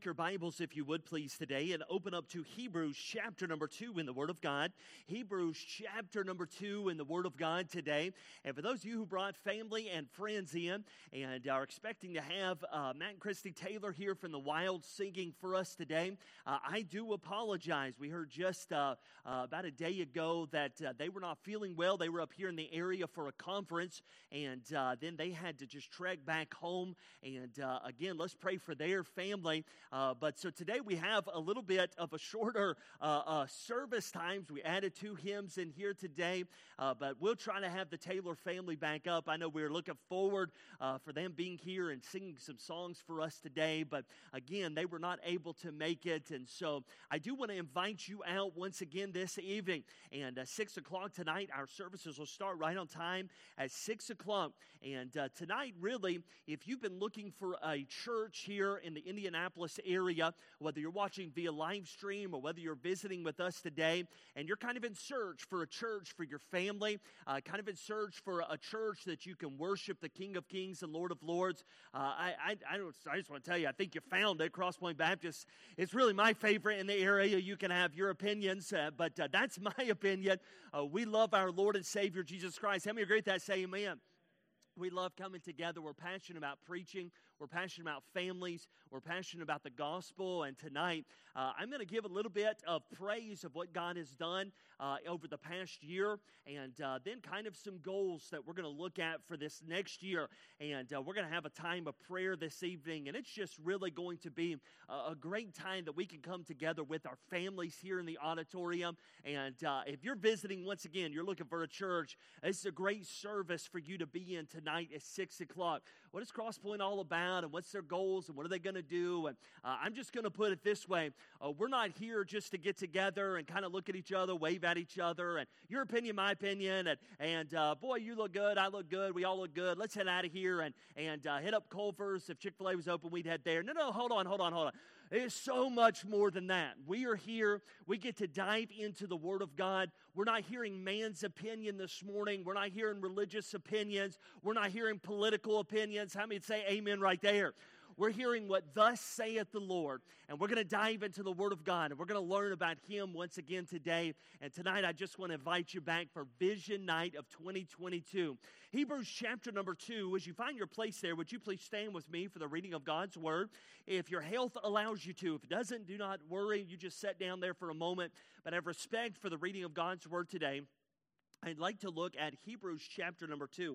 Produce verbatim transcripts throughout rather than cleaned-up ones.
Your Bibles, if you would please, today, and open up to Hebrews chapter number two in the Word of God. Hebrews chapter number two in the Word of God today. And for those of you who brought family and friends in and are expecting to have uh, Matt and Christy Taylor here from the Wild singing for us today, uh, I do apologize. We heard just uh, uh, about a day ago that uh, they were not feeling well. They were up here in the area for a conference, and uh, then they had to just trek back home. And uh, again, let's pray for their family. Uh, but so today we have a little bit of a shorter uh, uh, service times. We added two hymns in here today, uh, but we'll try to have the Taylor family back up. I know we're looking forward uh, for them being here and singing some songs for us today, but again, they were not able to make it, and so I do want to invite you out once again this evening. And at six o'clock tonight, our services will start right on time at six o'clock. And uh, tonight, really, if you've been looking for a church here in the Indianapolis area, whether you're watching via live stream or whether you're visiting with us today, and you're kind of in search for a church for your family, uh, kind of in search for a church that you can worship the King of Kings and Lord of Lords, uh, I, I, I, don't, I just want to tell you, I think you found it. Cross Point Baptist, it's really my favorite in the area. You can have your opinions, uh, but uh, that's my opinion. Uh, we love our Lord and Savior, Jesus Christ. How many agree with that? Say amen. We love coming together. We're passionate about preaching. We're passionate about families. We're passionate about the gospel. And tonight, uh, I'm going to give a little bit of praise of what God has done uh, over the past year, and uh, then kind of some goals that we're going to look at for this next year. And uh, we're going to have a time of prayer this evening, and it's just really going to be a, a great time that we can come together with our families here in the auditorium. And uh, if you're visiting, once again, you're looking for a church, this is a great service for you to be in tonight at six o'clock. What is Cross Point all about, and what's their goals, and what are they going to do? And uh, I'm just going to put it this way. Uh, we're not here just to get together and kind of look at each other, wave at each other, and your opinion, my opinion, and, and uh, boy, you look good, I look good, we all look good. Let's head out of here and, and uh, hit up Culver's. If Chick-fil-A was open, we'd head there. No, no, hold on, hold on, hold on. It's so much more than that. We are here. We get to dive into the Word of God. We're not hearing man's opinion this morning. We're not hearing religious opinions. We're not hearing political opinions. How many would say amen right there? We're hearing what thus saith the Lord, and we're going to dive into the Word of God, and we're going to learn about Him once again today. And tonight, I just want to invite you back for Vision Night of twenty twenty-two. Hebrews chapter number two, as you find your place there, would you please stand with me for the reading of God's Word? If your health allows you to. If it doesn't, do not worry. You just sit down there for a moment. But I have respect for the reading of God's Word today. I'd like to look at Hebrews chapter number two.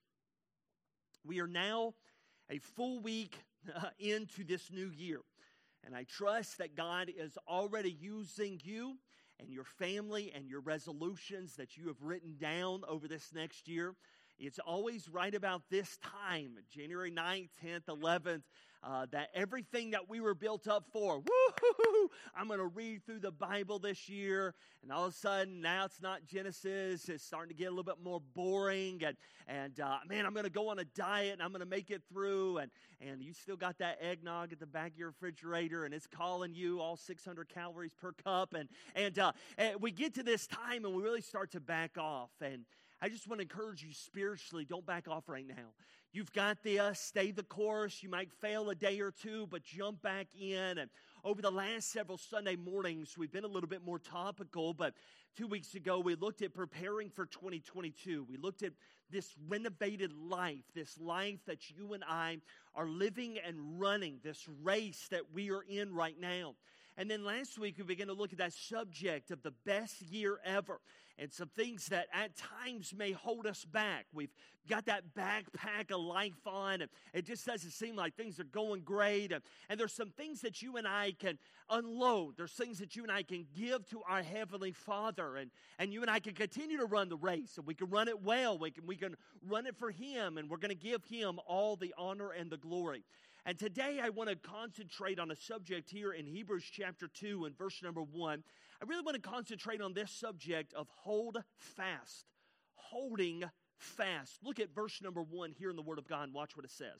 We are now a full week uh, into this new year. And I trust that God is already using you and your family and your resolutions that you have written down over this next year. It's always right about this time, January ninth, tenth, eleventh, uh, that everything that we were built up for, woo-hoo-hoo, I'm going to read through the Bible this year, and all of a sudden, now it's not Genesis, it's starting to get a little bit more boring, and, and uh, man, I'm going to go on a diet, and I'm going to make it through, and, and you still got that eggnog at the back of your refrigerator, and it's calling you all six hundred calories per cup, and, and, uh, and we get to this time, and we really start to back off, and I just want to encourage you spiritually, don't back off right now. You've got this, stay the course. You might fail a day or two, but jump back in. And over the last several Sunday mornings, we've been a little bit more topical, but two weeks ago, we looked at preparing for twenty twenty-two. We looked at this renovated life, this life that you and I are living and running, this race that we are in right now. And then last week, we began to look at that subject of the best year ever and some things that at times may hold us back. We've got that backpack of life on, and it just doesn't seem like things are going great. And, and there's some things that you and I can unload. There's things that you and I can give to our Heavenly Father, and, and you and I can continue to run the race, and we can run it well. We can, we can run it for Him, and we're going to give Him all the honor and the glory. And today I want to concentrate on a subject here in Hebrews chapter two and verse number one. I really want to concentrate on this subject of hold fast, holding fast. Look at verse number one here in the Word of God and watch what it says.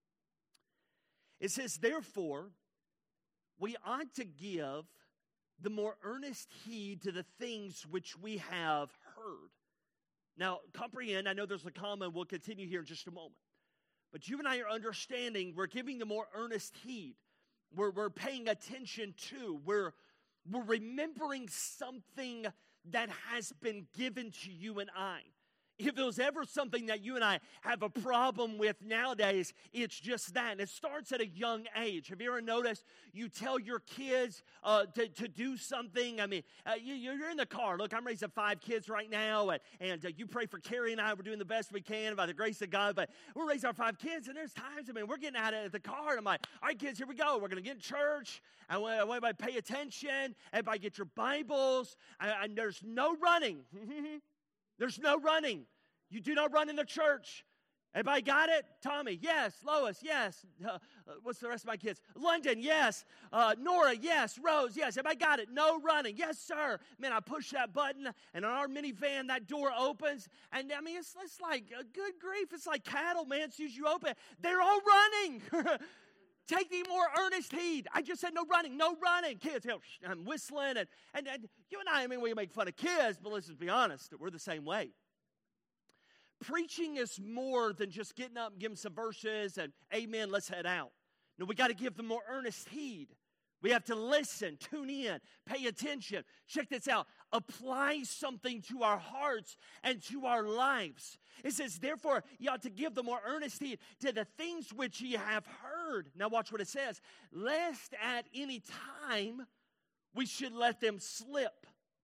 It says, therefore, we ought to give the more earnest heed to the things which we have heard. Now, comprehend, I know there's a comma, and we'll continue here in just a moment. But you and I are understanding we're giving the more earnest heed. We're, we're paying attention to. We're, we're remembering something that has been given to you and I. If there's ever something that you and I have a problem with nowadays, it's just that. And it starts at a young age. Have you ever noticed you tell your kids uh, to, to do something? I mean, uh, you, you're in the car. Look, I'm raising five kids right now, and, and uh, you pray for Carrie and I. We're doing the best we can by the grace of God, but we're raising our five kids, and there's times, I mean, we're getting out of the car, and I'm like, all right, kids, here we go. We're going to get in church. I want everybody to pay attention. Everybody get your Bibles. And, and there's no running. There's no running. You do not run in the church. Everybody got it? Tommy, yes. Lois, yes. Uh, what's the rest of my kids? London, yes. Uh, Nora, yes. Rose, yes. Everybody got it? No running. Yes, sir. Man, I push that button, and on our minivan, that door opens. And, I mean, it's, it's like, uh, good grief, it's like cattle, man. As soon as you open it, they're all running. Take the more earnest heed. I just said no running, no running. Kids, you know, I'm whistling. And, and, and you and I, I mean, we make fun of kids, but let's just be honest. We're the same way. Preaching is more than just getting up and giving some verses and amen, let's head out. No, we got to give them more earnest heed. We have to listen, tune in, pay attention. Check this out. Apply something to our hearts and to our lives. It says, therefore, you ought to give the more earnest heed to the things which ye have heard. Now watch what it says. Lest at any time we should let them slip.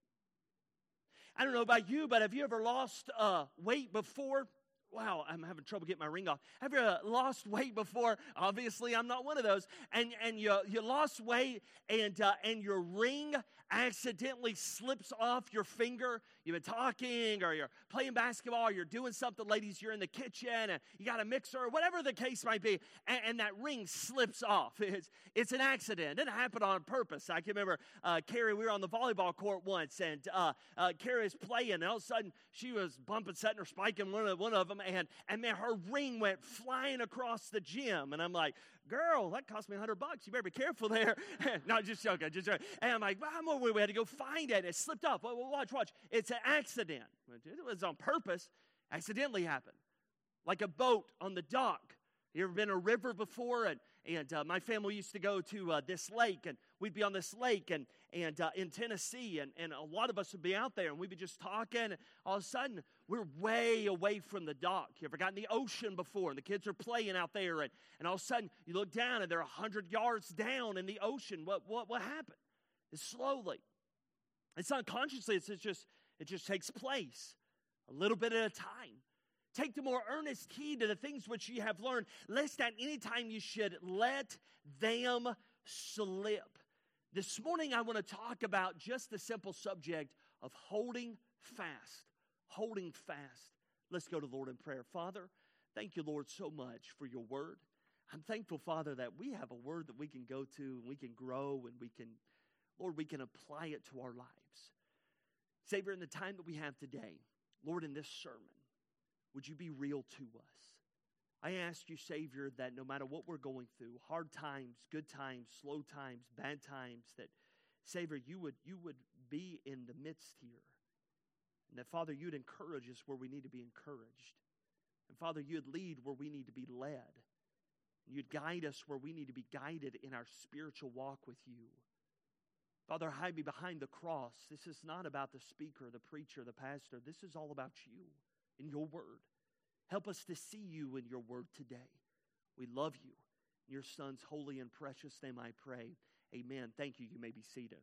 I don't know about you, but have you ever lost uh, weight before? Wow, I'm having trouble getting my ring off. Have you uh, lost weight before? Obviously, I'm not one of those. And and you you lost weight, and uh, and your ring accidentally slips off your finger. You've been talking, or you're playing basketball, or you're doing something, ladies. You're in the kitchen, and you got a mixer, or whatever the case might be, and, and that ring slips off. It's it's an accident. It didn't happen on purpose. I can remember uh, Carrie. We were on the volleyball court once, and uh, uh, Carrie was playing, and all of a sudden she was bumping, setting her spike in one of one of them. And, and man, her ring went flying across the gym. And I'm like, girl, that cost me a hundred bucks. You better be careful there. No, just joking, just joking. And I'm like, well, we had to go find it. It slipped off. Well, watch, watch. It's an accident. It was on purpose. Accidentally happened. Like a boat on the dock. You ever been in a river before? And and uh, my family used to go to uh, this lake, and we'd be on this lake and and uh, in Tennessee, and, and a lot of us would be out there, and we'd be just talking, and all of a sudden, we're way away from the dock. You ever gotten in the ocean before, and the kids are playing out there, and, and all of a sudden, you look down, and they're one hundred yards down in the ocean. What what what happened? It's slowly. It's unconsciously. It's, it's just it just takes place a little bit at a time. Take the more earnest heed to the things which ye have learned, lest at any time you should let them slip. This morning I want to talk about just the simple subject of holding fast. Holding fast. Let's go to the Lord in prayer. Father, thank you, Lord, so much for your word. I'm thankful, Father, that we have a word that we can go to and we can grow and we can, Lord, we can apply it to our lives. Savior, in the time that we have today, Lord, in this sermon, would you be real to us? I ask you, Savior, that no matter what we're going through, hard times, good times, slow times, bad times, that, Savior, you would, you would be in the midst here. And that, Father, you'd encourage us where we need to be encouraged. And, Father, you'd lead where we need to be led. And you'd guide us where we need to be guided in our spiritual walk with you. Father, hide me behind the cross. This is not about the speaker, the preacher, the pastor. This is all about you. In your word. Help us to see you in your word today. We love you. In your Son's holy and precious name I pray. Amen. Thank you. You may be seated.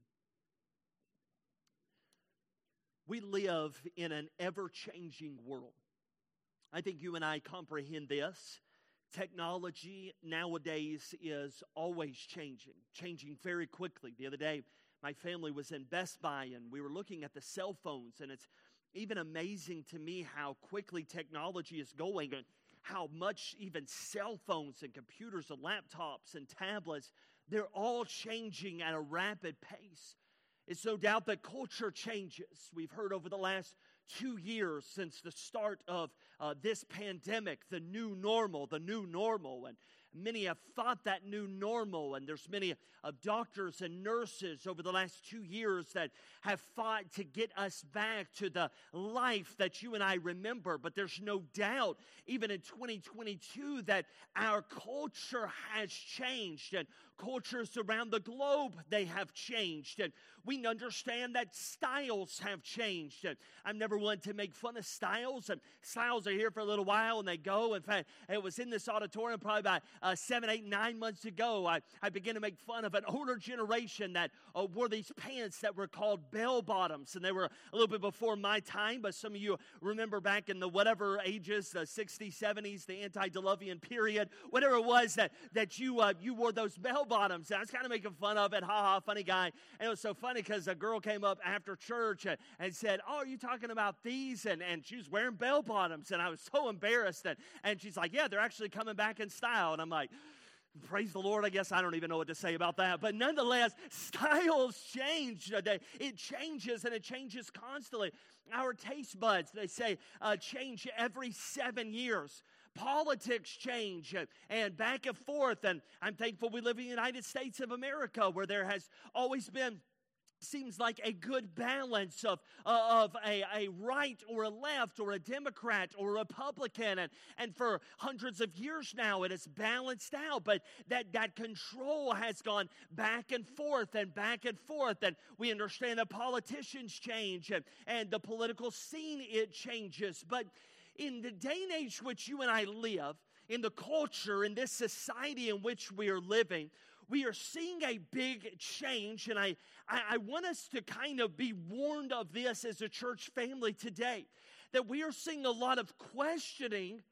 We live in an ever-changing world. I think you and I comprehend this. Technology nowadays is always changing, changing very quickly. The other day, my family was in Best Buy, and we were looking at the cell phones, and it's even amazing to me how quickly technology is going and how much even cell phones and computers and laptops and tablets, they're all changing at a rapid pace. It's no doubt that culture changes. We've heard over the last two years since the start of uh, this pandemic, the new normal, the new normal. And, Many have fought that new normal, and there's many of doctors and nurses over the last two years that have fought to get us back to the life that you and I remember. But there's no doubt, even in twenty twenty-two, that our culture has changed, and cultures around the globe, they have changed, and we understand that styles have changed. And I'm never one to make fun of styles, and styles are here for a little while and they go. In fact, it was in this auditorium probably about uh, seven, eight, nine months ago. I, I began to make fun of an older generation that uh, wore these pants that were called bell bottoms, and they were a little bit before my time, but some of you remember back in the whatever ages, the sixties, seventies, the antediluvian period, whatever it was that, that you, uh, you wore those bell bottoms. And I was kind of making fun of it, ha ha, funny guy. And it was so funny because a girl came up after church and, and said, "Oh, are you talking about these?" And, and she was wearing bell bottoms, and I was so embarrassed. And, and she's like, "Yeah, they're actually coming back in style." And I'm like, praise the Lord. I guess I don't even know what to say about that. But nonetheless, styles change. It changes, and it changes constantly. Our taste buds, they say, uh, change every seven years. Politics change, and back and forth, and I'm thankful we live in the United States of America, where there has always been, seems like, a good balance of, uh, of a, a right or a left or a Democrat or a Republican, and, and for hundreds of years now it is balanced out, but that, that control has gone back and forth and back and forth, and we understand that politicians change, and, and the political scene, it changes. But in the day and age which you and I live, in the culture, in this society in which we are living, we are seeing a big change, and I, I, I want us to kind of be warned of this as a church family today, that we are seeing a lot of questioning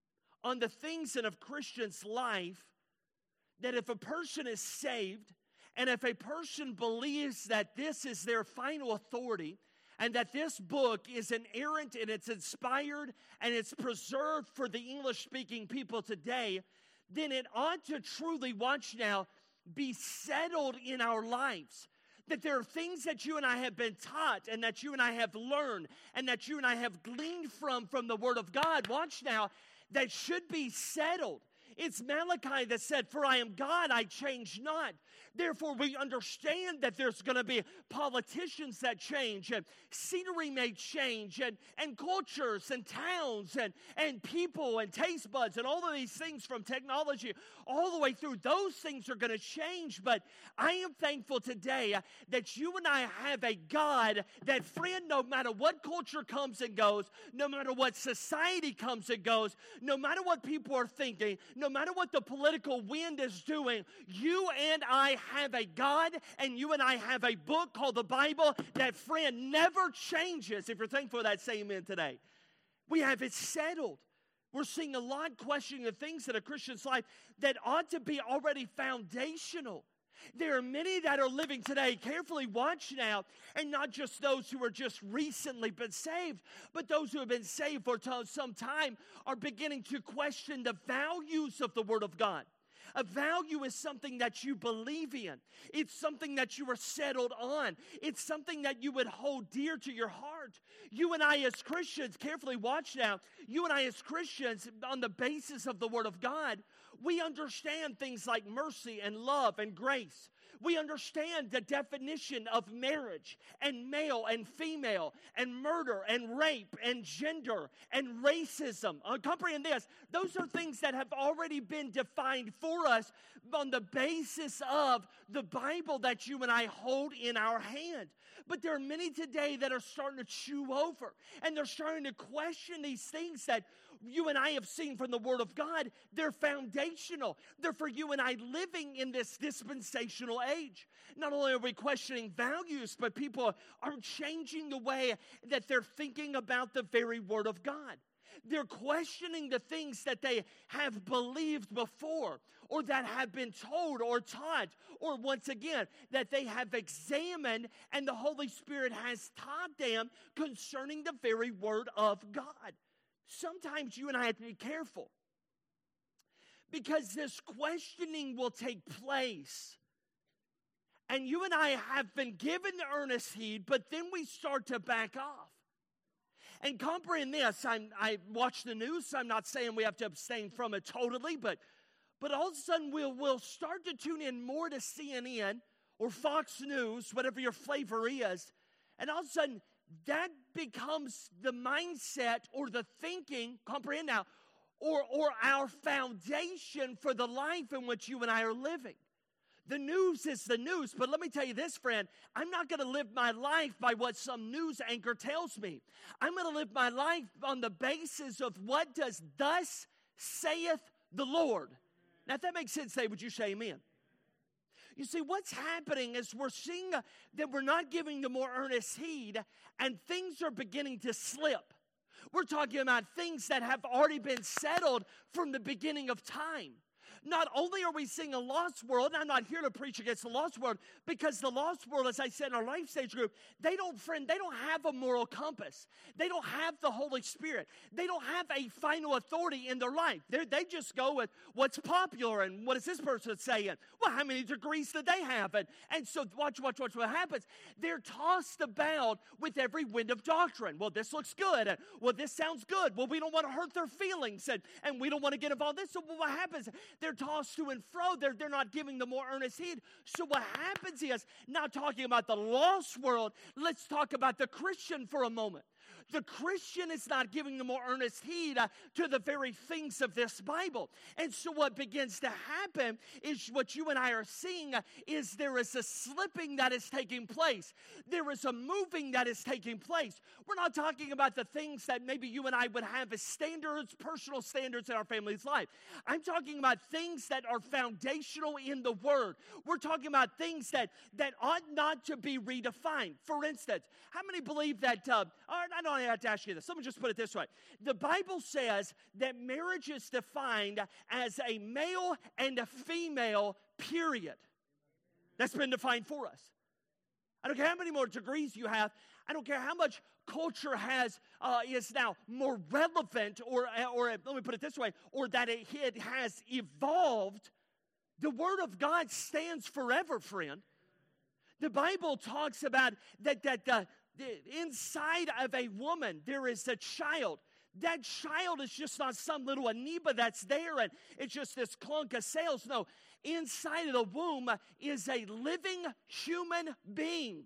on the things in a Christian's life, that if a person is saved, and if a person believes that this is their final authority, and that this book is inerrant and it's inspired and it's preserved for the English-speaking people today, then it ought to truly, watch now, be settled in our lives. That there are things that you and I have been taught, and that you and I have learned, and that you and I have gleaned from from the Word of God, watch now, that should be settled. It's Malachi that said, "For I am God, I change not." Therefore, we understand that there's going to be politicians that change, and scenery may change, and, and cultures, and towns, and, and people, and taste buds, and all of these things from technology all the way through. Those things are going to change, but I am thankful today that you and I have a God that, friend, no matter what culture comes and goes, no matter what society comes and goes, no matter what people are thinking, no matter what the political wind is doing, you and I have a God, and you and I have a book called the Bible that, friend, never changes. If you're thankful for that, say amen today. We have it settled. We're seeing a lot questioning the things in a Christian's life that ought to be already foundational. There are many that are living today, carefully watch now, and not just those who are just recently been saved, but those who have been saved for some time are beginning to question the values of the Word of God. A value is something that you believe in. It's something that you are settled on. It's something that you would hold dear to your heart. You and I as Christians, carefully watch now, you and I as Christians, on the basis of the Word of God, we understand things like mercy and love and grace. We understand the definition of marriage and male and female and murder and rape and gender and racism. Uh, comprehend this. Those are things that have already been defined for us on the basis of the Bible that you and I hold in our hand. But there are many today that are starting to chew over, and they're starting to question these things that you and I have seen from the Word of God. They're foundational. They're for you and I living in this dispensational age. Not only are we questioning values, but people are changing the way that they're thinking about the very Word of God. They're questioning the things that they have believed before, or that have been told or taught, or once again, that they have examined and the Holy Spirit has taught them concerning the very Word of God. Sometimes you and I have to be careful, because this questioning will take place. And you and I have been given the earnest heed, but then we start to back off. And comprehend this, I'm, I watch the news, so I'm not saying we have to abstain from it totally, but But all of a sudden, we'll, we'll start to tune in more to C N N or Fox News, whatever your flavor is. And all of a sudden, that becomes the mindset or the thinking, comprehend now, or, or our foundation for the life in which you and I are living. The news is the news, but let me tell you this, friend. I'm not going to live my life by what some news anchor tells me. I'm going to live my life on the basis of what does thus saith the Lord. Now, if that makes sense, say, would you say amen? You see, what's happening is we're seeing that we're not giving the more earnest heed, and things are beginning to slip. We're talking about things that have already been settled from the beginning of time. Not only are we seeing a lost world, and I'm not here to preach against the lost world, because the lost world, as I said in our life stage group, they don't, friend, they don't have a moral compass. They don't have the Holy Spirit. They don't have a final authority in their life. They're, they just go with what's popular and what is this person saying? Well, how many degrees do they have? And, and so watch, watch, watch what happens. They're tossed about with every wind of doctrine. Well, this looks good. And, well, this sounds good. Well, we don't want to hurt their feelings, and, and we don't want to get involved in this. So well, what happens? They're tossed to and fro. They're, they're not giving the more earnest heed. So what happens is, not talking about the lost world, let's talk about the Christian for a moment. The Christian is not giving the more earnest heed uh, to the very things of this Bible. And so what begins to happen is what you and I are seeing uh, is there is a slipping that is taking place. There is a moving that is taking place. We're not talking about the things that maybe you and I would have as standards, personal standards in our family's life. I'm talking about things that are foundational in the Word. We're talking about things that, that ought not to be redefined. For instance, how many believe that, uh, I don't I have to ask you this. Let me just put it this way. The Bible says that marriage is defined as a male and a female, period. That's been defined for us. I don't care how many more degrees you have. I don't care how much culture has uh, is now more relevant, or, or let me put it this way, or that it, it has evolved. The Word of God stands forever, friend. The Bible talks about that, that the inside of a woman, there is a child. That child is just not some little amoeba that's there and it's just this clunk of cells. No, inside of the womb is a living human being.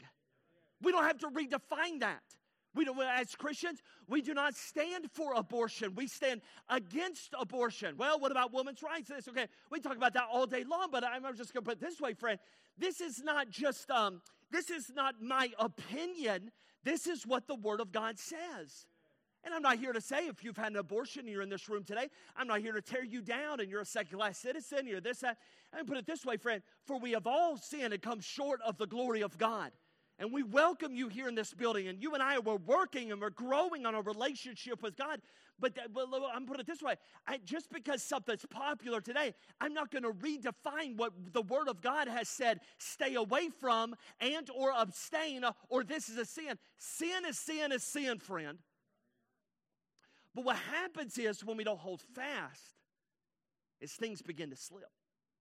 We don't have to redefine that. We don't, as Christians, we do not stand for abortion. We stand against abortion. Well, what about women's rights? This, okay, we talk about that all day long, but I'm just going to put it this way, friend. This is not just, um, this is not my opinion. This is what the Word of God says. And I'm not here to say if you've had an abortion and you're in this room today, I'm not here to tear you down and you're a second-class citizen, you're this, that. I'm going to put it this way, friend. For we have all sinned and come short of the glory of God. And we welcome you here in this building. And you and I, we're working and we're growing on a relationship with God. But, but I'm put it this way. I, just because something's popular today, I'm not going to redefine what the Word of God has said, stay away from and or abstain, or this is a sin. Sin is sin is sin, friend. But what happens is when we don't hold fast, is things begin to slip.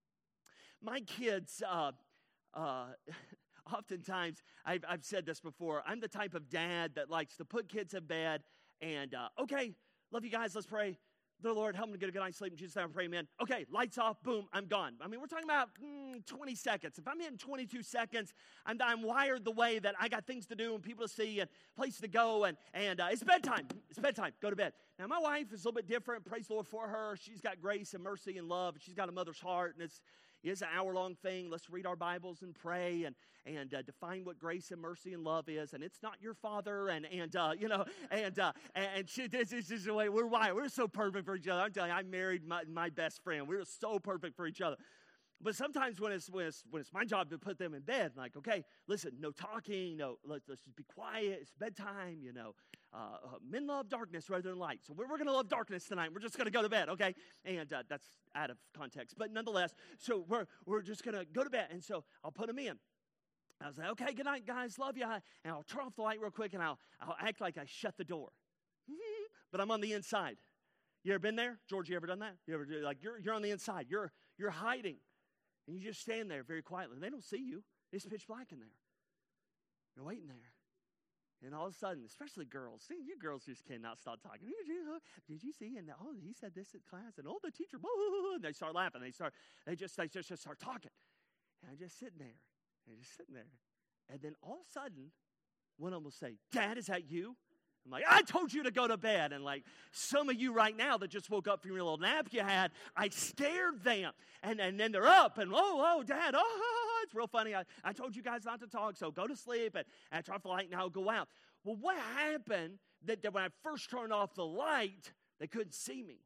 My kids, uh, uh, oftentimes, I've, I've said this before, I'm the type of dad that likes to put kids in bed and, uh, okay, love you guys, let's pray. Dear Lord, help me to get a good night's sleep. In Jesus' name I pray, amen. Okay, lights off, boom, I'm gone. I mean, we're talking about mm, twenty seconds. If I'm hitting twenty-two seconds, I'm, I'm wired the way that I got things to do and people to see and place to go, and, and uh, it's bedtime. It's bedtime. Go to bed. Now, my wife is a little bit different. Praise the Lord for her. She's got grace and mercy and love. She's got a mother's heart, and it's It's an hour-long thing. Let's read our Bibles and pray and and uh, define what grace and mercy and love is. And it's not your father, and and uh, you know, and uh, and she, this is just the way we're wired. We're so perfect for each other. I'm telling you, I married my, my best friend. We're so perfect for each other. But sometimes when it's when it's when it's my job to put them in bed, like, okay, listen, no talking, no, let's let's just be quiet. It's bedtime, you know. Uh, uh, men love darkness rather than light, so we're, we're going to love darkness tonight. We're just going to go to bed, okay? And uh, that's out of context, but nonetheless, so we're we're just going to go to bed, and so I'll put them in. I was like, okay, good night, guys, love you, and I'll turn off the light real quick, and I'll I'll act like I shut the door, but I'm on the inside. You ever been there, George? You ever done that? You ever do, like you're you're on the inside, you're you're hiding. And you just stand there very quietly. They don't see you. It's pitch black in there. You're waiting there. And all of a sudden, especially girls, see, you girls just cannot stop talking. Did you, did you see? And oh, he said this in class. And oh, the teacher, boo, and they start laughing. They start, they just, they just, just start talking. And I'm just sitting there, and just sitting there. And then all of a sudden, one of them will say, Dad, is that you? I'm like, I told you to go to bed. And like some of you right now that just woke up from your little nap you had, I scared them. And, and then they're up, and oh, oh, Dad, oh, it's real funny. I, I told you guys not to talk, so go to sleep, and, and turn off the light, and I'll go out. Well, what happened that, that when I first turned off the light, they couldn't see me?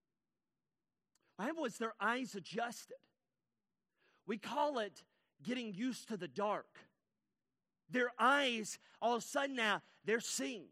What happened was their eyes adjusted. We call it getting used to the dark. Their eyes, all of a sudden now, they're seeing.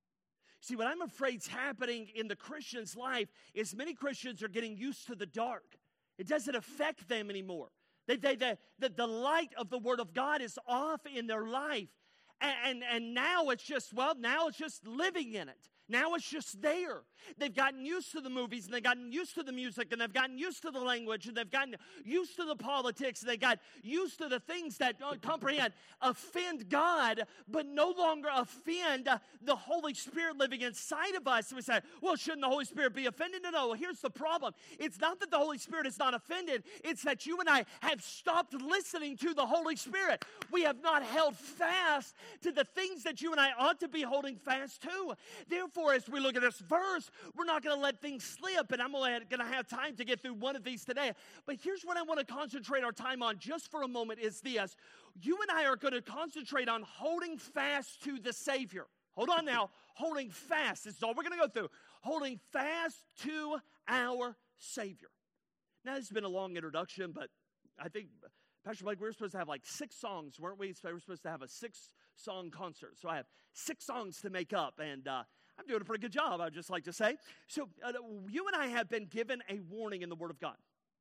See, what I'm afraid is happening in the Christian's life is many Christians are getting used to the dark. It doesn't affect them anymore. They, they, they, the, the light of the Word of God is off in their life. And, and, and now it's just, well, now it's just living in it. Now it's just there. They've gotten used to the movies, and they've gotten used to the music, and they've gotten used to the language, and they've gotten used to the politics, and they got used to the things that uh, comprehend, offend God, but no longer offend uh, the Holy Spirit living inside of us. So we say, well, shouldn't the Holy Spirit be offended? No, no, well, here's the problem. It's not that the Holy Spirit is not offended. It's that you and I have stopped listening to the Holy Spirit. We have not held fast to the things that you and I ought to be holding fast to. Therefore, as we look at this verse, we're not going to let things slip, and I'm only going to have time to get through one of these today. But here's what I want to concentrate our time on just for a moment is this. You and I are going to concentrate on holding fast to the Savior. Hold on now. Holding fast. This is all we're going to go through. Holding fast to our Savior. Now, this has been a long introduction, but I think, Pastor Blake, we were supposed to have like six songs, weren't we? So we were supposed to have a six-song concert. So I have six songs to make up, and uh, I'm doing a pretty good job, I'd just like to say. So uh, you and I have been given a warning in the Word of God.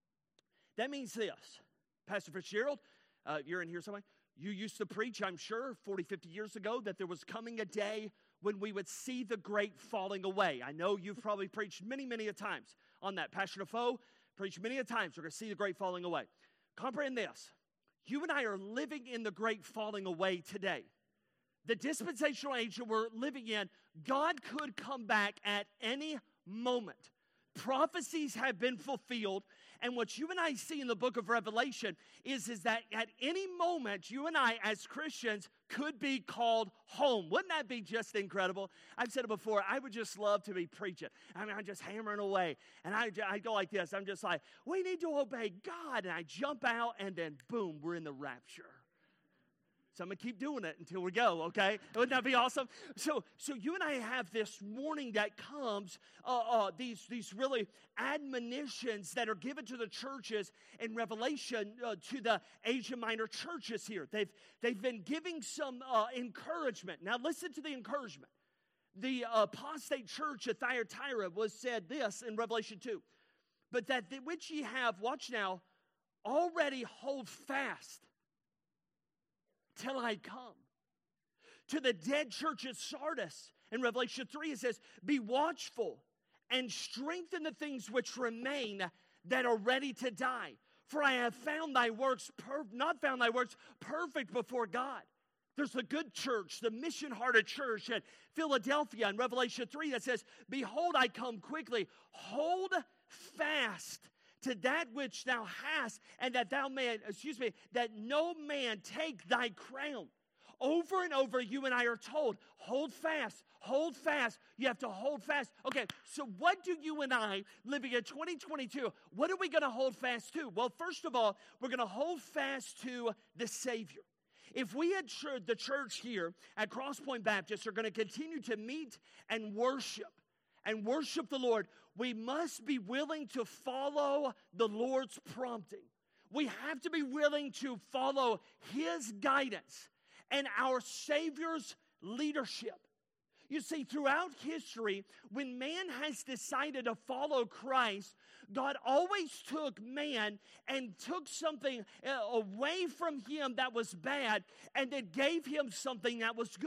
That means this. Pastor Fitzgerald, uh, you're in here somewhere. You used to preach, I'm sure, forty, fifty years ago, that there was coming a day when we would see the great falling away. I know you've probably preached many, many a times on that. Pastor Defoe preached many a times, we're going to see the great falling away. Comprehend this. You and I are living in the great falling away today. The dispensational age that we're living in, God could come back at any moment. Prophecies have been fulfilled, and what you and I see in the book of Revelation is, is that at any moment, you and I as Christians could be called home. Wouldn't that be just incredible? I've said it before, I would just love to be preaching. I mean, I'm just hammering away, and I, I go like this. I'm just like, we need to obey God, and I jump out, and then boom, we're in the rapture. So I'm going to keep doing it until we go, okay? Wouldn't that be awesome? So so you and I have this warning that comes, uh, uh, these, these really admonitions that are given to the churches in Revelation uh, to the Asia Minor churches here. They've, they've been giving some uh, encouragement. Now listen to the encouragement. The apostate church at Thyatira was said this in Revelation two. But that which ye have, watch now, already hold fast till I come. To the dead church at Sardis, in Revelation three, it says, be watchful and strengthen the things which remain that are ready to die. For I have found thy works, per- not found thy works perfect before God. There's a good church, the mission-hearted church at Philadelphia in Revelation three that says, behold, I come quickly. Hold fast to that which thou hast, and that thou man, excuse me, that no man take thy crown. Over and over, you and I are told, hold fast, hold fast. You have to hold fast. Okay, so what do you and I, living in twenty twenty-two, what are we going to hold fast to? Well, first of all, we're going to hold fast to the Savior. If we had the church here at Crosspoint Baptist are going to continue to meet and worship, and worship the Lord, we must be willing to follow the Lord's prompting. We have to be willing to follow His guidance and our Savior's leadership. You see, throughout history, when man has decided to follow Christ, God always took man and took something away from him that was bad and then gave him something that was good.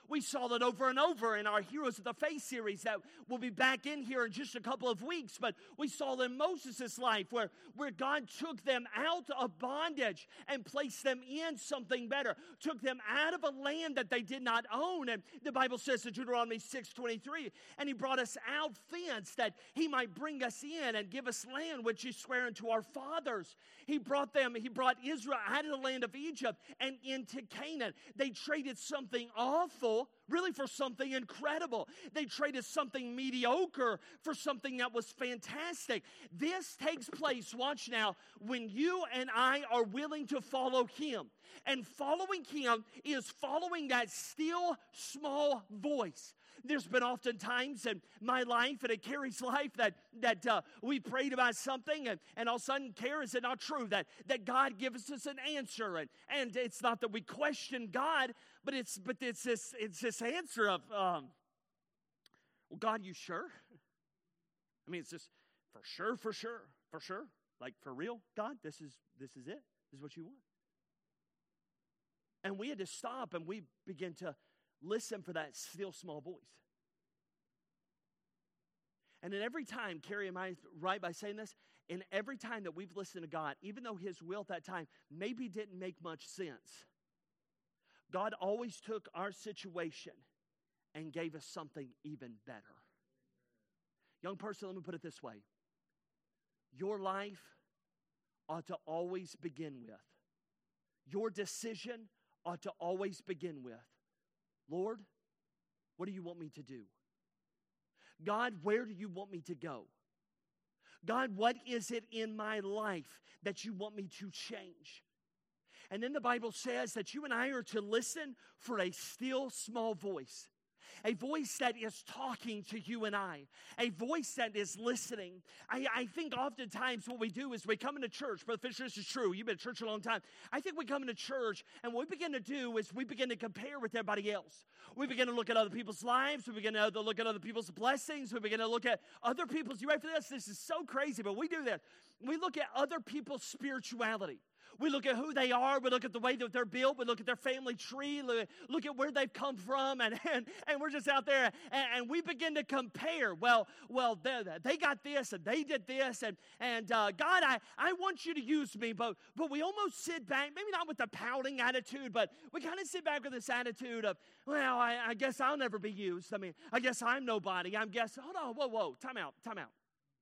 We saw that over and over in our Heroes of the Faith series that will be back in here in just a couple of weeks. But we saw in Moses' life where, where God took them out of bondage and placed them in something better. Took them out of a land that they did not own. And the Bible says in Deuteronomy six twenty-three, and he brought us out fenced that he might bring us in and give us land which he sware unto our fathers. He brought them, he brought Israel out of the land of Egypt and into Canaan. They traded something awful really for something incredible. They traded something mediocre for something that was fantastic. This takes place, watch now, when you and I are willing to follow him. And following him is following that still small voice. There's been often times in my life and in Carrie's life that, that uh, we prayed about something and, and all of a sudden, Carrie, is it not true that, that God gives us an answer? And, and it's not that we question God, but it's but it's this it's this answer of, um, well, God, you sure? I mean, it's just for sure, for sure, for sure. Like, for real, God, this is this is it. This is what you want. And we had to stop and we began to listen for that still small voice. And then every time, Carrie, am I right by saying this? And every time that we've listened to God, even though his will at that time maybe didn't make much sense, God always took our situation and gave us something even better. Young person, let me put it this way. Your life ought to always begin with, your decision ought to always begin with, Lord, what do you want me to do? God, where do you want me to go? God, what is it in my life that you want me to change? And then the Bible says that you and I are to listen for a still small voice. A voice that is talking to you and I. A voice that is listening. I, I think oftentimes what we do is we come into church. Brother Fisher, this is true. You've been in church a long time. I think we come into church and what we begin to do is we begin to compare with everybody else. We begin to look at other people's lives. We begin to look at other people's blessings. We begin to look at other people's, you ready for this? This is so crazy, but we do this. We look at other people's spirituality. We look at who they are. We look at the way that they're built. We look at their family tree. Look, look at where they've come from. And, and, and we're just out there. And, and we begin to compare. Well, well, they, they got this and they did this. And, and uh, God, I, I want you to use me. But, but we almost sit back, maybe not with the pouting attitude, but we kind of sit back with this attitude of, well, I, I guess I'll never be used. I mean, I guess I'm nobody. I'm guess, hold on, whoa, whoa, time out, time out.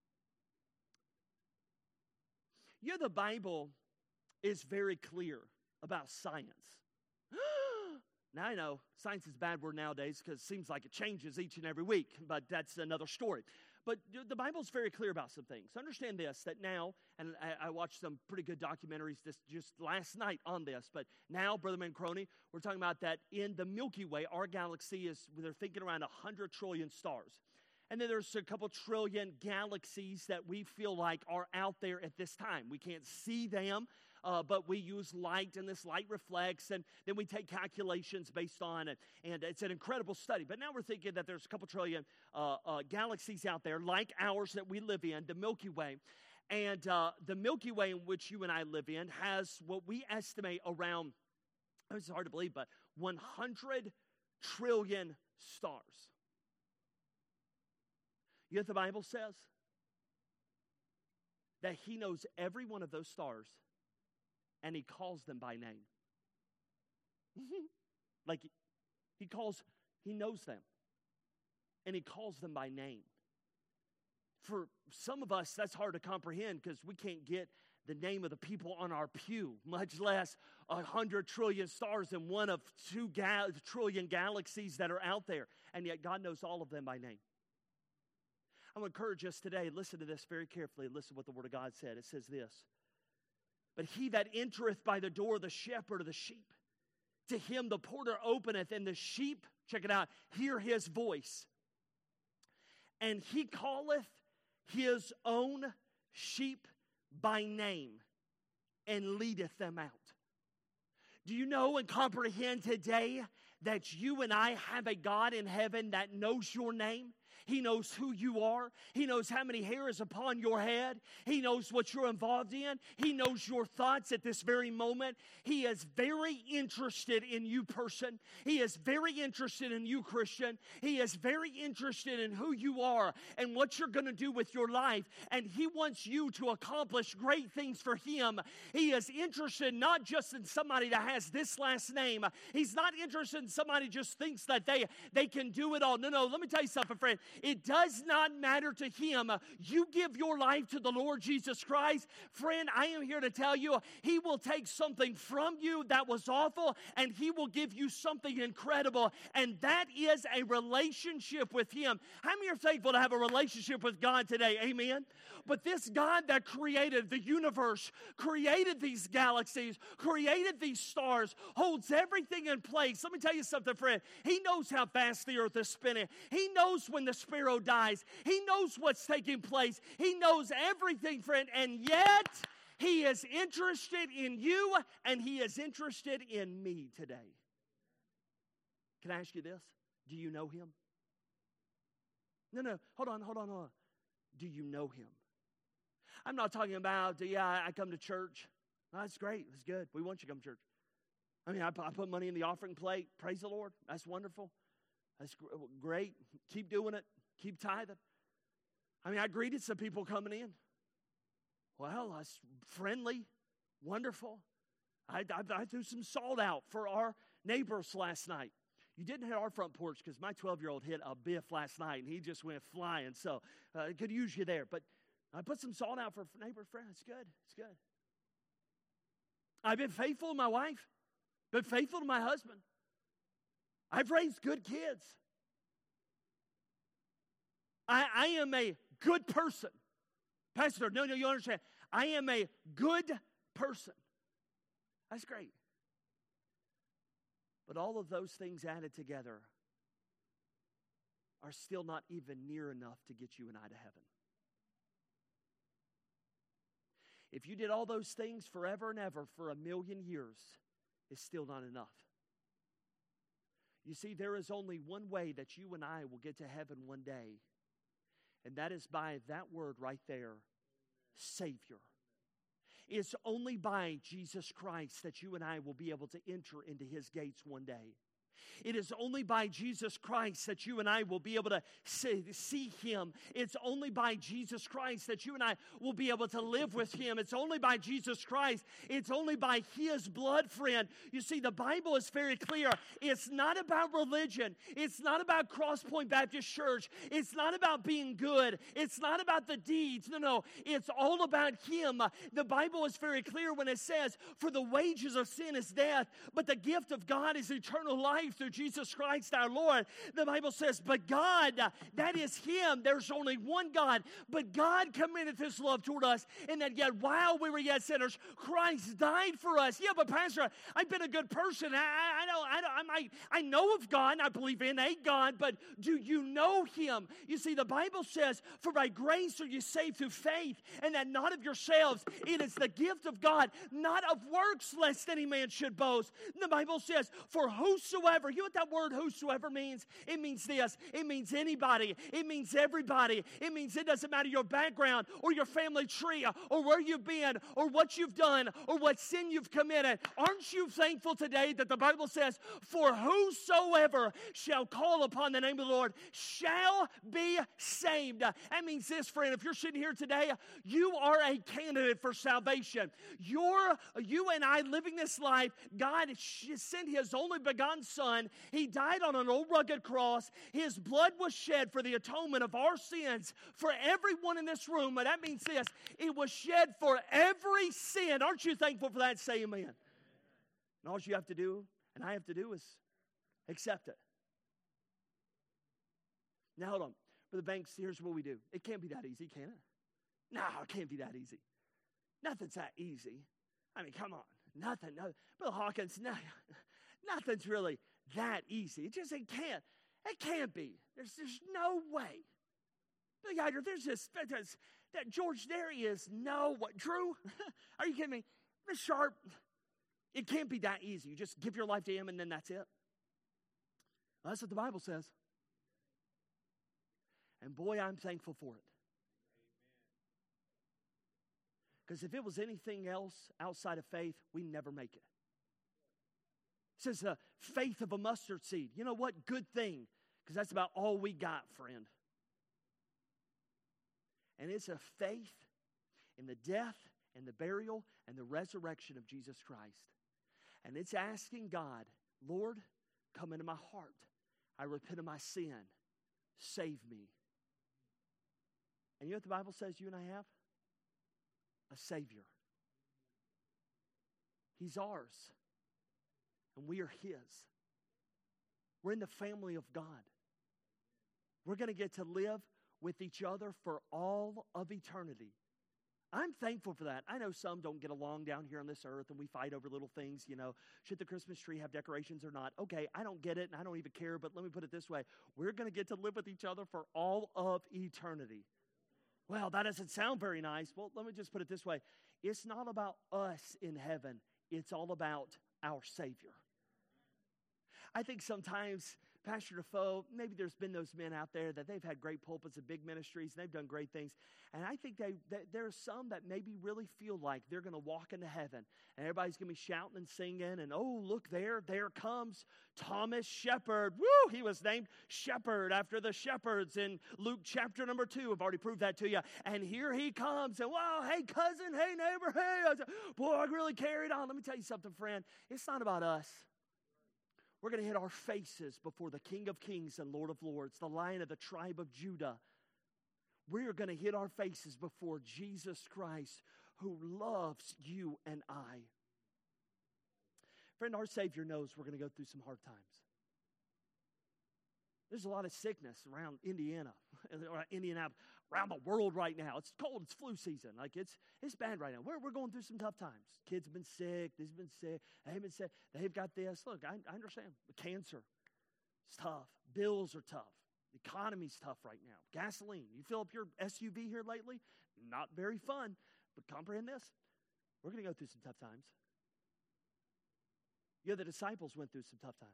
You know, the Bible is very clear about science. Now, I know science is a bad word nowadays because it seems like it changes each and every week, but that's another story. But the Bible's very clear about some things. Understand this, that now, and I, I watched some pretty good documentaries this just last night on this, but now, Brother Mancroni, we're talking about that in the Milky Way, our galaxy is, they're thinking around one hundred trillion stars. And then there's a couple trillion galaxies that we feel like are out there at this time. We can't see them. Uh, but we use light, and this light reflects, and then we take calculations based on it, and it's an incredible study. But now we're thinking that there's a couple trillion uh, uh, galaxies out there like ours that we live in, the Milky Way. And uh, the Milky Way in which you and I live in has what we estimate around, it's hard to believe, but one hundred trillion stars. You know what the Bible says? That he knows every one of those stars, and he calls them by name. Like, he calls, he knows them. And he calls them by name. For some of us, that's hard to comprehend because we can't get the name of the people on our pew, much less a hundred trillion stars in one of two ga- trillion galaxies that are out there. And yet God knows all of them by name. I want to encourage us today, listen to this very carefully. Listen to what the Word of God said. It says this. But he that entereth by the door, the shepherd of the sheep, to him the porter openeth, and the sheep, check it out, hear his voice. And he calleth his own sheep by name, and leadeth them out. Do you know and comprehend today that you and I have a God in heaven that knows your name? He knows who you are. He knows how many hairs upon your head. He knows what you're involved in. He knows your thoughts at this very moment. He is very interested in you, person. He is very interested in you, Christian. He is very interested in who you are and what you're going to do with your life. And He wants you to accomplish great things for Him. He is interested not just in somebody that has this last name. He's not interested in somebody who just thinks that they, they can do it all. No, no, let me tell you something, friend. It does not matter to Him. You give your life to the Lord Jesus Christ. Friend, I am here to tell you, He will take something from you that was awful, and He will give you something incredible, and that is a relationship with Him. How many are thankful to have a relationship with God today? Amen? But this God that created the universe, created these galaxies, created these stars, holds everything in place. Let me tell you something, friend. He knows how fast the earth is spinning. He knows when the sparrow dies. He knows what's taking place. He knows everything, friend, and yet He is interested in you, and He is interested in me today. Can I ask you this? Do you know Him? No, no, hold on, hold on, hold on. Do you know Him? I'm not talking about, yeah, I come to church. Oh, that's great, that's good. We want you to come to church. I mean, I, I put money in the offering plate. Praise the Lord. That's wonderful. That's great. Keep doing it. Keep tithing. I mean, I greeted some people coming in. Well, that's friendly, wonderful. I, I, I threw some salt out for our neighbors last night. You didn't hit our front porch because my twelve-year-old hit a biff last night, and he just went flying. So uh, I could use you there. But I put some salt out for neighbor friend. It's good. It's good. I've been faithful to my wife. Been faithful to my husband. I've raised good kids. I, I am a good person. Pastor, no, no, you understand. I am a good person. That's great. But all of those things added together are still not even near enough to get you and I to heaven. If you did all those things forever and ever for a million years, it's still not enough. You see, there is only one way that you and I will get to heaven one day, and that is by that word right there, Savior. It's only by Jesus Christ that you and I will be able to enter into His gates one day. It is only by Jesus Christ that you and I will be able to see Him. It's only by Jesus Christ that you and I will be able to live with Him. It's only by Jesus Christ. It's only by His blood, friend. You see, the Bible is very clear. It's not about religion. It's not about Cross Point Baptist Church. It's not about being good. It's not about the deeds. No, no. It's all about Him. The Bible is very clear when it says, for the wages of sin is death, but the gift of God is eternal life through Jesus Christ our Lord. The Bible says, but God, that is Him. There's only one God. But God commendeth His love toward us, and that yet while we were yet sinners, Christ died for us. Yeah, but Pastor, I've been a good person. I, I, I know, I, know I, might, I know of God, and I believe in a God, but do you know Him? You see, the Bible says, for by grace are you saved through faith, and that not of yourselves. It is the gift of God, not of works, lest any man should boast. And the Bible says, for whosoever, you know what that word whosoever means? It means this. It means anybody. It means everybody. It means it doesn't matter your background or your family tree or where you've been or what you've done or what sin you've committed. Aren't you thankful today that the Bible says, for whosoever shall call upon the name of the Lord shall be saved? That means this, friend. If you're sitting here today, you are a candidate for salvation. You're, you and I living this life, God sent His only begotten Son. He died on an old rugged cross. His blood was shed for the atonement of our sins for everyone in this room. And that means this, it was shed for every sin. Aren't you thankful for that? Say amen. And all you have to do, and I have to do, is accept it. Now hold on. For the banks, here's what we do. It can't be that easy, can it? No, it can't be that easy. Nothing's that easy. I mean, come on. Nothing. No, Bill Hawkins, no, nothing's really that easy. It just, it can't. It can't be. There's, there's no way. Billy Eider, there's this, there's, that George, there is no what. Drew, are you kidding me? Miss Sharp, it can't be that easy. You just give your life to Him and then that's it. Well, that's what the Bible says. And boy, I'm thankful for it. Because if it was anything else outside of faith, we never make it. It says the faith of a mustard seed. You know what? Good thing. Because that's about all we got, friend. And it's a faith in the death and the burial and the resurrection of Jesus Christ. And it's asking God, Lord, come into my heart. I repent of my sin. Save me. And you know what the Bible says you and I have? A Savior. He's ours. And we are His. We're in the family of God. We're going to get to live with each other for all of eternity. I'm thankful for that. I know some don't get along down here on this earth and we fight over little things, you know. Should the Christmas tree have decorations or not? Okay, I don't get it and I don't even care, but let me put it this way. We're going to get to live with each other for all of eternity. Well, that doesn't sound very nice. Well, let me just put it this way. It's not about us in heaven. It's all about our Savior. I think sometimes, Pastor Defoe, maybe there's been those men out there that they've had great pulpits and big ministries, and they've done great things. And I think they, they there's some that maybe really feel like they're going to walk into heaven, and everybody's going to be shouting and singing, and oh, look there, there comes Thomas Shepard. Woo, he was named Shepherd after the shepherds in Luke chapter number two. I've already proved that to you. And here he comes, and wow, hey, cousin, hey, neighbor, hey. I said, boy, I really carried on. Let me tell you something, friend. It's not about us. We're going to hit our faces before the King of Kings and Lord of Lords, the Lion of the tribe of Judah. We're going to hit our faces before Jesus Christ, who loves you and I. Friend, our Savior knows we're going to go through some hard times. There's a lot of sickness around Indiana, or Indianapolis, around the world right now. It's cold, it's flu season. Like it's it's bad right now. We're, we're going through some tough times. Kids have been sick, they've been sick, they've been sick, they've got this. Look, I, I understand. Cancer, it's tough. Bills are tough. The economy's tough right now. Gasoline. You fill up your S U V here lately? Not very fun, but comprehend this. We're going to go through some tough times. Yeah, the disciples went through some tough times.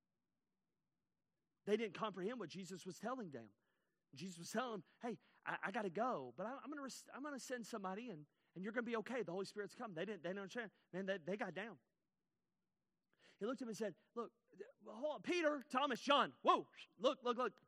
They didn't comprehend what Jesus was telling them. Jesus was telling them, hey, I, I got to go, but I, I'm going to I'm going to send somebody, and, and you're going to be okay. The Holy Spirit's come. They didn't, they didn't understand. Man, they, they got down. He looked at him and said, look, hold on, Peter, Thomas, John, whoa, look, look, look.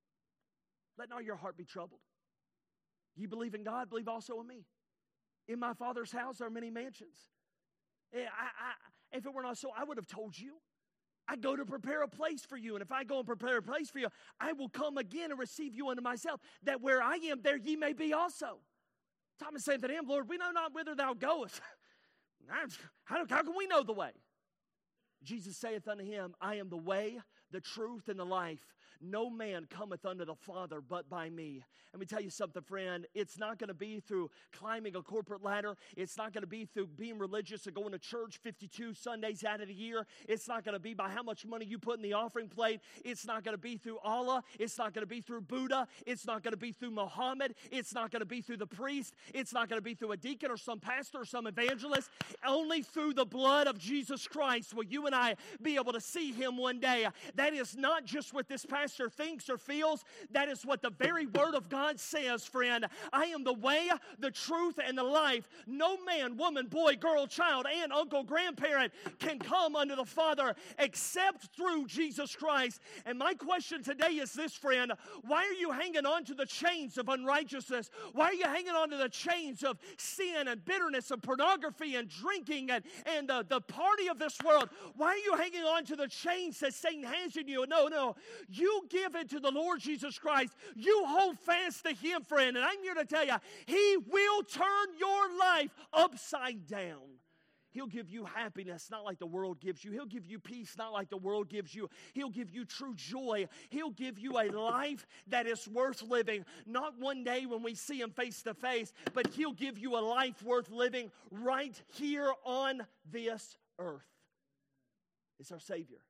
Let not your heart be troubled. You believe in God, believe also in me. In my Father's house there are many mansions. I, I, if it were not so, I would have told you. I go to prepare a place for you, and if I go and prepare a place for you, I will come again and receive you unto myself, that where I am, there ye may be also. Thomas said to him, Lord, we know not whither thou goest. how, how can we know the way? Jesus saith unto him, I am the way, the truth, and the life. No man cometh unto the Father but by me. Let me tell you something, friend. It's not going to be through climbing a corporate ladder. It's not going to be through being religious or going to church fifty-two Sundays out of the year. It's not going to be by how much money you put in the offering plate. It's not going to be through Allah. It's not going to be through Buddha. It's not going to be through Muhammad. It's not going to be through the priest. It's not going to be through a deacon or some pastor or some evangelist. Only through the blood of Jesus Christ will you and I be able to see Him one day. That is not just what this pastor thinks or feels. That is what the very Word of God says, friend. I am the way, the truth, and the life. No man, woman, boy, girl, child, aunt, uncle, grandparent can come unto the Father except through Jesus Christ. And my question today is this, friend. Why are you hanging on to the chains of unrighteousness? Why are you hanging on to the chains of sin and bitterness and pornography and drinking and, and the, the party of this world? Why are you hanging on to the chains that Satan has in you? No, no. You give it to the Lord Jesus Christ. You hold fast to Him, friend. And I'm here to tell you, He will turn your life upside down. He'll give you happiness, not like the world gives you. He'll give you peace, not like the world gives you. He'll give you true joy. He'll give you a life that is worth living. Not one day when we see Him face to face, but He'll give you a life worth living right here on this earth. It's our Savior.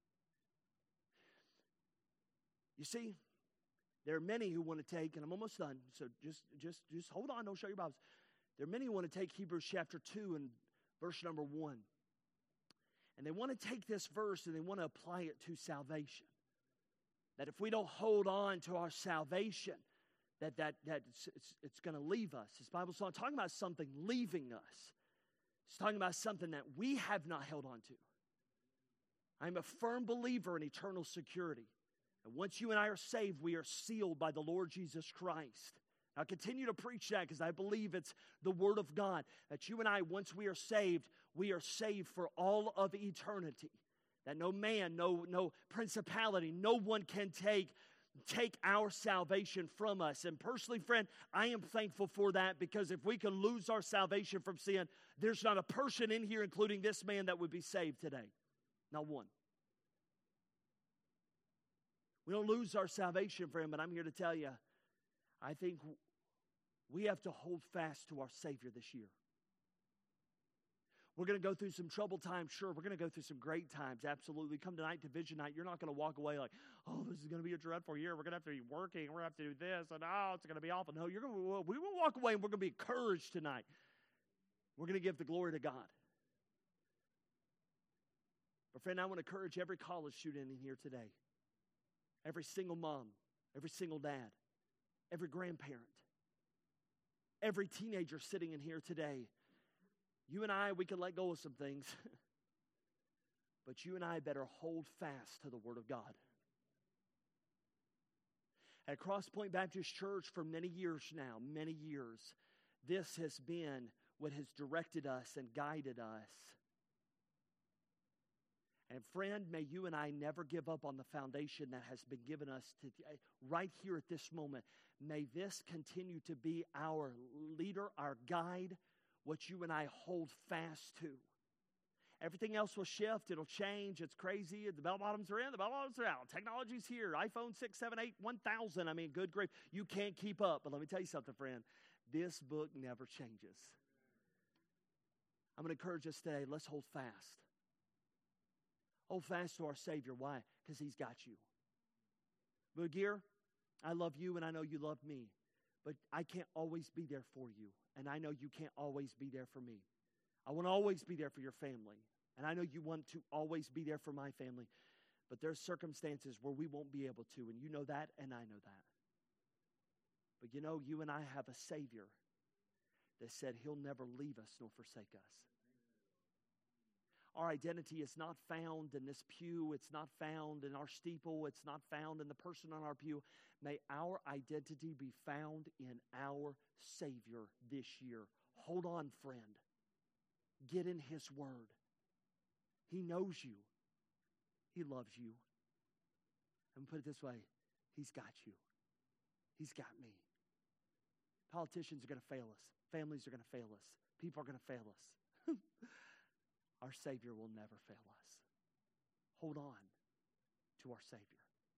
You see, there are many who want to take, and I'm almost done, so just, just, just hold on, don't show your Bibles. There are many who want to take Hebrews chapter two and verse number one. And they want to take this verse and they want to apply it to salvation. That if we don't hold on to our salvation, that, that, that it's, it's, it's going to leave us. This Bible's not talking about something leaving us. It's talking about something that we have not held on to. I'm a firm believer in eternal security. And once you and I are saved, we are sealed by the Lord Jesus Christ. I'll continue to preach that because I believe it's the Word of God. That you and I, once we are saved, we are saved for all of eternity. That no man, no, no principality, no one can take, take our salvation from us. And personally, friend, I am thankful for that, because if we could lose our salvation from sin, there's not a person in here, including this man, that would be saved today. Not one. We don't lose our salvation, friend, but I'm here to tell you, I think we have to hold fast to our Savior this year. We're going to go through some troubled times, sure. We're going to go through some great times, absolutely. Come tonight to Vision Night, you're not going to walk away like, oh, this is going to be a dreadful year. We're going to have to be working. We're going to have to do this, and oh, it's going to be awful. No, you're going to, we will walk away, and we're going to be encouraged tonight. We're going to give the glory to God. But friend, I want to encourage every college student in here today, every single mom, every single dad, every grandparent, every teenager sitting in here today. You and I, we can let go of some things, but you and I better hold fast to the Word of God. At Cross Point Baptist Church for many years now, many years, this has been what has directed us and guided us. And friend, may you and I never give up on the foundation that has been given us to, right here at this moment. May this continue to be our leader, our guide, what you and I hold fast to. Everything else will shift. It'll change. It's crazy. The bell bottoms are in. The bell bottoms are out. Technology's here. iPhone six, seven, eight, one thousand. I mean, good grief. You can't keep up. But let me tell you something, friend. This book never changes. I'm going to encourage us today. Let's hold fast. Hold fast to our Savior. Why? Because He's got you. Bugir, I love you and I know you love me. But I can't always be there for you. And I know you can't always be there for me. I want to always be there for your family. And I know you want to always be there for my family. But there's circumstances where we won't be able to. And you know that, and I know that. But you know, you and I have a Savior that said He'll never leave us nor forsake us. Our identity is not found in this pew. It's not found in our steeple. It's not found in the person on our pew. May our identity be found in our Savior this year. Hold on, friend. Get in His Word. He knows you. He loves you. And put it this way, He's got you. He's got me. Politicians are going to fail us. Families are going to fail us. People are going to fail us. Our Savior will never fail us. Hold on to our Savior.